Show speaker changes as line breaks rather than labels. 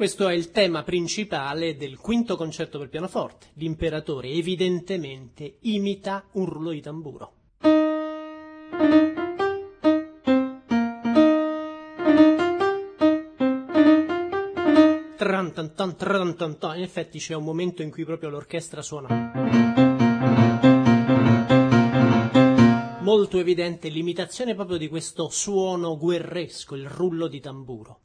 Questo è il tema principale del quinto concerto per pianoforte. L'imperatore evidentemente imita un rullo di tamburo. In effetti c'è un momento in cui proprio l'orchestra suona. Molto evidente l'imitazione proprio di questo suono guerresco, il rullo di tamburo.